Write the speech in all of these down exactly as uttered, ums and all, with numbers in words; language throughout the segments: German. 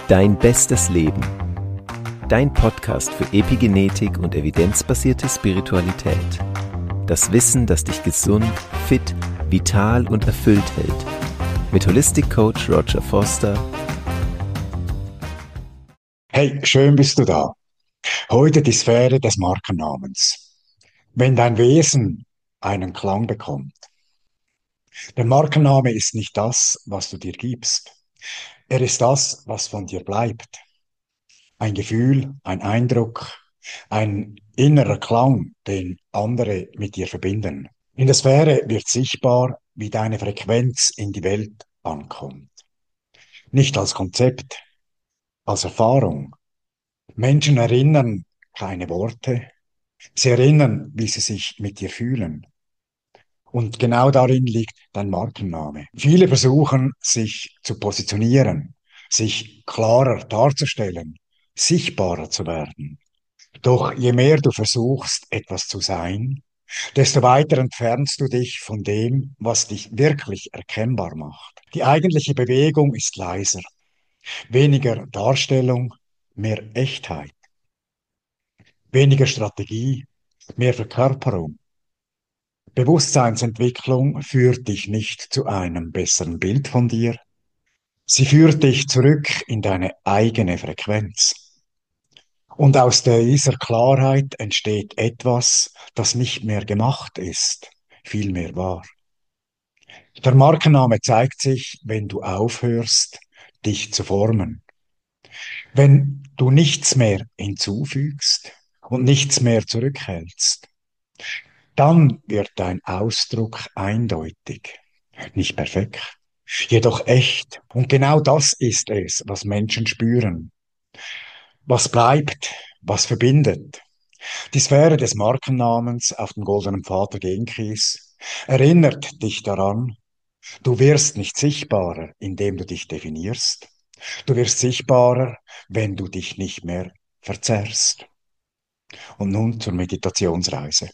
Dein bestes Leben. Dein Podcast für Epigenetik und evidenzbasierte Spiritualität. Das Wissen, das dich gesund, fit, vital und erfüllt hält. Mit Holistic Coach Roger Foster. Hey, schön bist du da. Heute die Sphäre des Markennamens. Wenn dein Wesen einen Klang bekommt. Der Markenname ist nicht das, was du dir gibst. Er ist das, was von dir bleibt. Ein Gefühl, ein Eindruck, ein innerer Klang, den andere mit dir verbinden. In der Sphäre wird sichtbar, wie deine Frequenz in die Welt ankommt. Nicht als Konzept, als Erfahrung. Menschen erinnern keine Worte. Sie erinnern, wie sie sich mit dir fühlen. Und genau darin liegt dein Markenname. Viele versuchen, sich zu positionieren, sich klarer darzustellen, sichtbarer zu werden. Doch je mehr du versuchst, etwas zu sein, desto weiter entfernst du dich von dem, was dich wirklich erkennbar macht. Die eigentliche Bewegung ist leiser. Weniger Darstellung, mehr Echtheit. Weniger Strategie, mehr Verkörperung. Bewusstseinsentwicklung führt dich nicht zu einem besseren Bild von dir. Sie führt dich zurück in deine eigene Frequenz. Und aus dieser Klarheit entsteht etwas, das nicht mehr gemacht ist, vielmehr wahr. Der Markenname zeigt sich, wenn du aufhörst, dich zu formen. Wenn du nichts mehr hinzufügst und nichts mehr zurückhältst. Dann wird dein Ausdruck eindeutig, nicht perfekt, jedoch echt. Und genau das ist es, was Menschen spüren. Was bleibt, was verbindet. Die Sphäre des Markennamens auf dem goldenen Pfad der Genkeys erinnert dich daran, du wirst nicht sichtbarer, indem du dich definierst. Du wirst sichtbarer, wenn du dich nicht mehr verzerrst. Und nun zur Meditationsreise.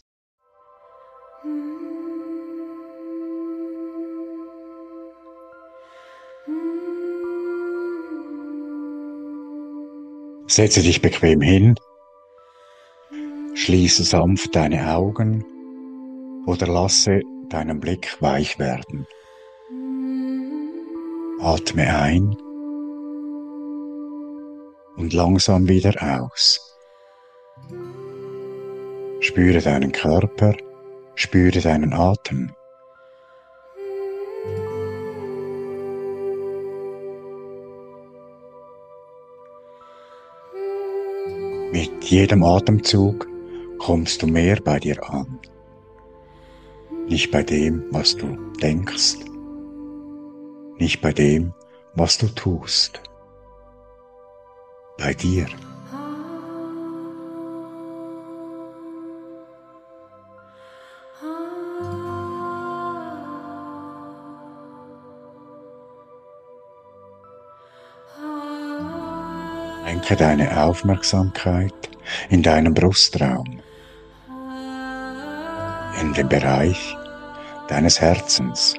Setze dich bequem hin, schließe sanft deine Augen oder lasse deinen Blick weich werden. Atme ein und langsam wieder aus. Spüre deinen Körper, spüre deinen Atem. Mit jedem Atemzug kommst du mehr bei dir an. Nicht bei dem, was du denkst. Nicht bei dem, was du tust. Bei dir. Lenke deine Aufmerksamkeit in deinen Brustraum, in den Bereich deines Herzens.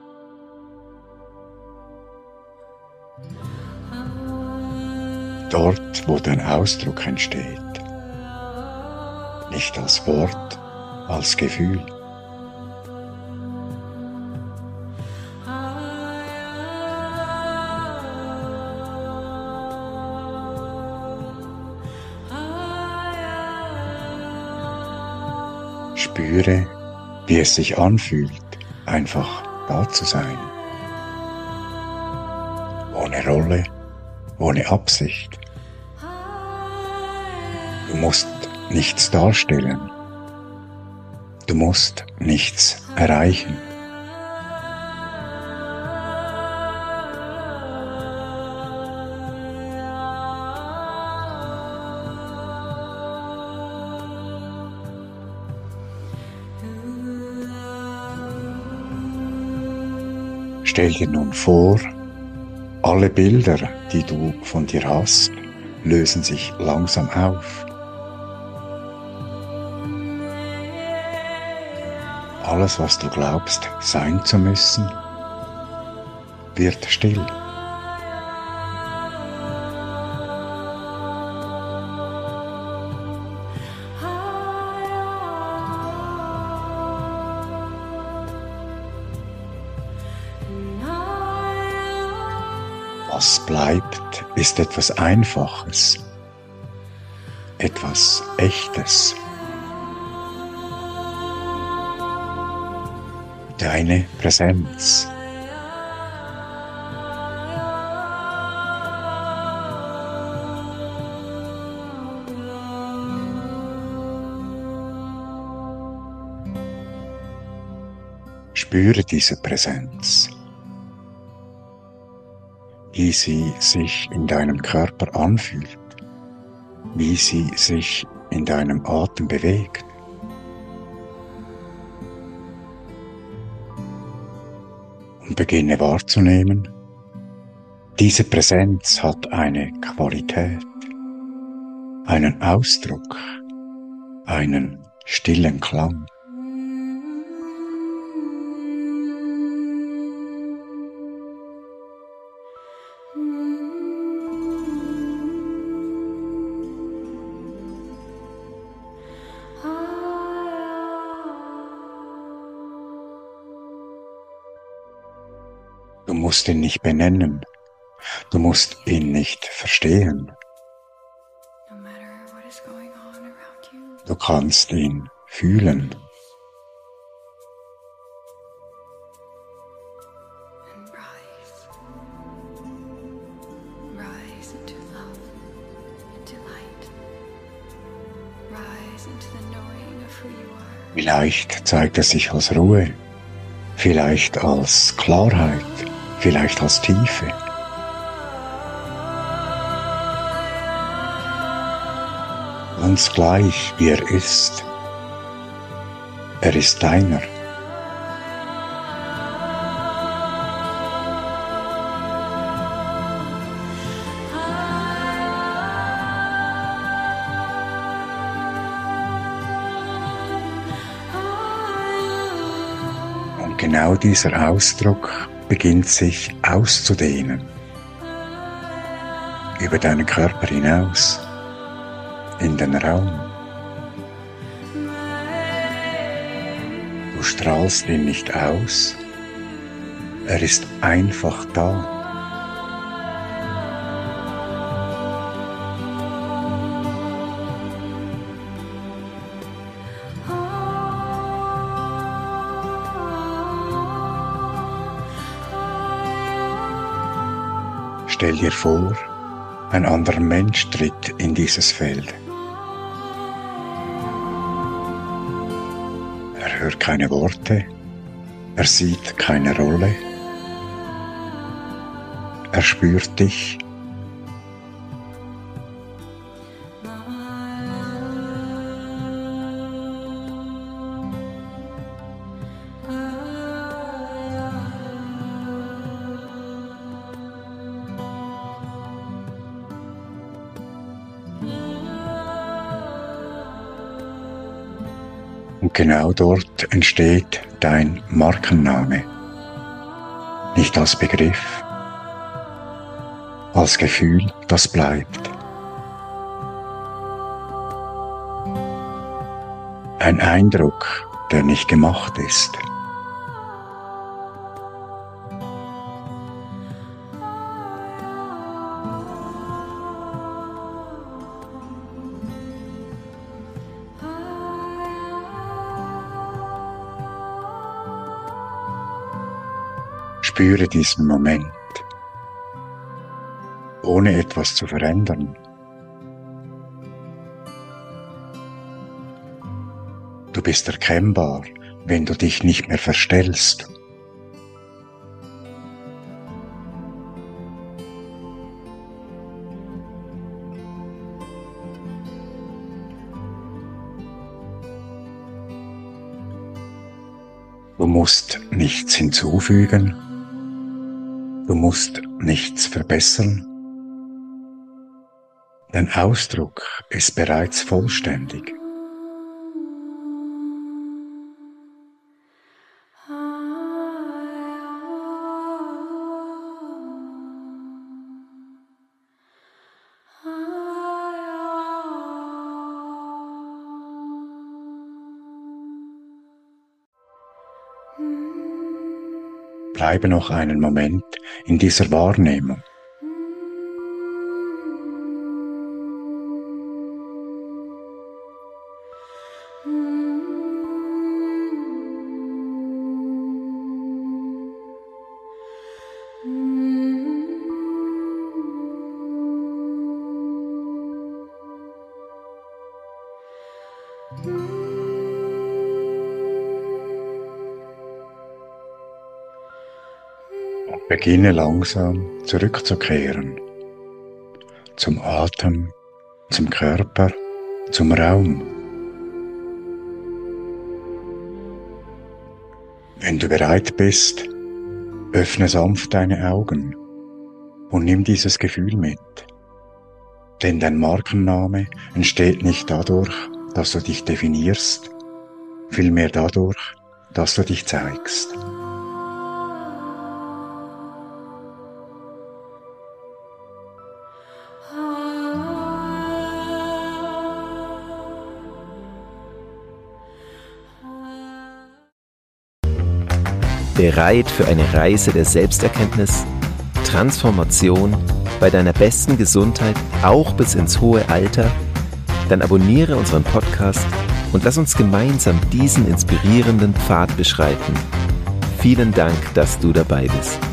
Dort, wo dein Ausdruck entsteht, nicht als Wort, als Gefühl. Spüre, wie es sich anfühlt, einfach da zu sein. Ohne Rolle, ohne Absicht. Du musst nichts darstellen. Du musst nichts erreichen. Stell dir nun vor, alle Bilder, die du von dir hast, lösen sich langsam auf. Alles, was du glaubst, sein zu müssen, wird still. Was bleibt, ist etwas Einfaches, etwas Echtes. Deine Präsenz. Spüre diese Präsenz, wie sie sich in deinem Körper anfühlt, wie sie sich in deinem Atem bewegt. Und beginne wahrzunehmen, diese Präsenz hat eine Qualität, einen Ausdruck, einen stillen Klang. Du musst ihn nicht benennen, du musst ihn nicht verstehen. Du kannst ihn fühlen. Vielleicht zeigt er sich als Ruhe, vielleicht als Klarheit, vielleicht als Tiefe. Ganz gleich, wie er ist. Er ist deiner. Und genau dieser Ausdruck beginnt sich auszudehnen, über deinen Körper hinaus, in den Raum. Du strahlst ihn nicht aus, er ist einfach da. Stell dir vor, ein anderer Mensch tritt in dieses Feld. Er hört keine Worte, er sieht keine Rolle, er spürt dich. Und genau dort entsteht dein Markenname. Nicht als Begriff, als Gefühl, das bleibt. Ein Eindruck, der nicht gemacht ist. Spüre diesen Moment, ohne etwas zu verändern. Du bist erkennbar, wenn du dich nicht mehr verstellst. Du musst nichts hinzufügen. Du musst nichts verbessern. Dein Ausdruck ist bereits vollständig. Bleibe noch einen Moment in dieser Wahrnehmung. Beginne langsam zurückzukehren. Zum Atem, zum Körper, zum Raum. Wenn du bereit bist, öffne sanft deine Augen und nimm dieses Gefühl mit. Denn dein Markenname entsteht nicht dadurch, dass du dich definierst, vielmehr dadurch, dass du dich zeigst. Bereit für eine Reise der Selbsterkenntnis, Transformation bei deiner besten Gesundheit, auch bis ins hohe Alter? Dann abonniere unseren Podcast und lass uns gemeinsam diesen inspirierenden Pfad beschreiten. Vielen Dank, dass du dabei bist.